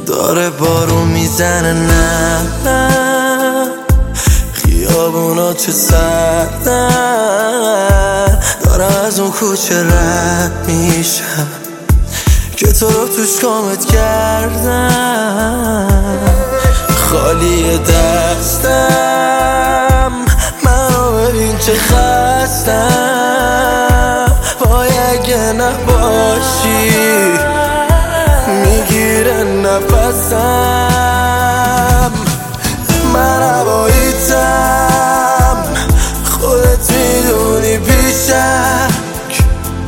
داره بارون میزنه، نه خیابونا چه سردن، دارم از اون کوچه رد میشم که تو رو توش کامت کردم. خالی دستم، منو ببین چه خستم، وای اگه نباشی میگیره نفسم. من هواییتم، خودت میدونی بیشک،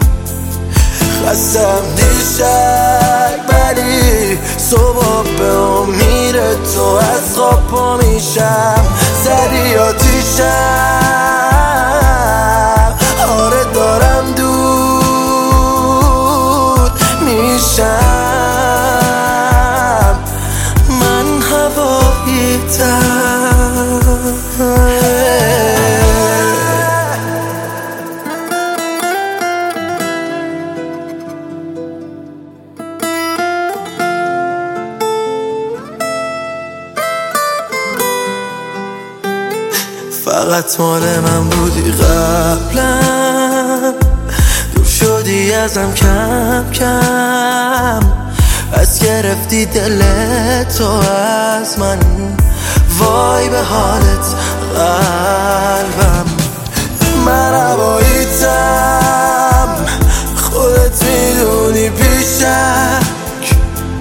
خستم دیشک، ولی صبح به امید تو از خواب پا میشم. زدی آتیشم، آره دارم دود میشم. من هواییتم. فقط مال من بودی قبلا، دور شدی ازم کم کم، از گرفتی دل تو از من، وای به حالت قلبم. من هواییتم، خودت میدونی بیشک،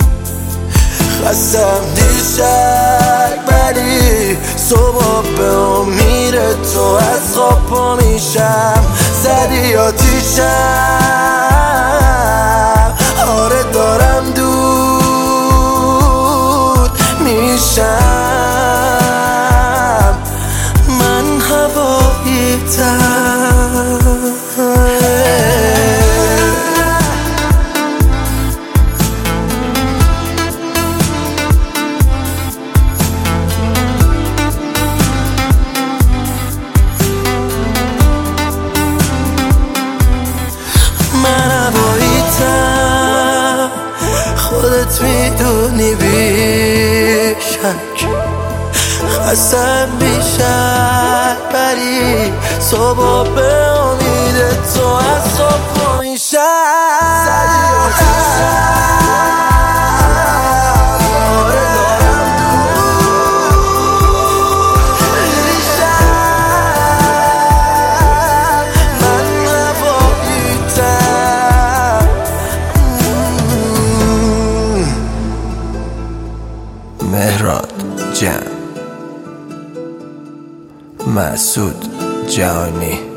خستم دیشک، ولی صبح به امید تو از خواب پا میشم. زدی آتیشم، آره دارم دود میشم. من هواییتم. خودت میدونی بیشک، خستم بیشک، ولی صبح به امید تو از خواب پا میشم. مهراد جان، مسعود جهانی.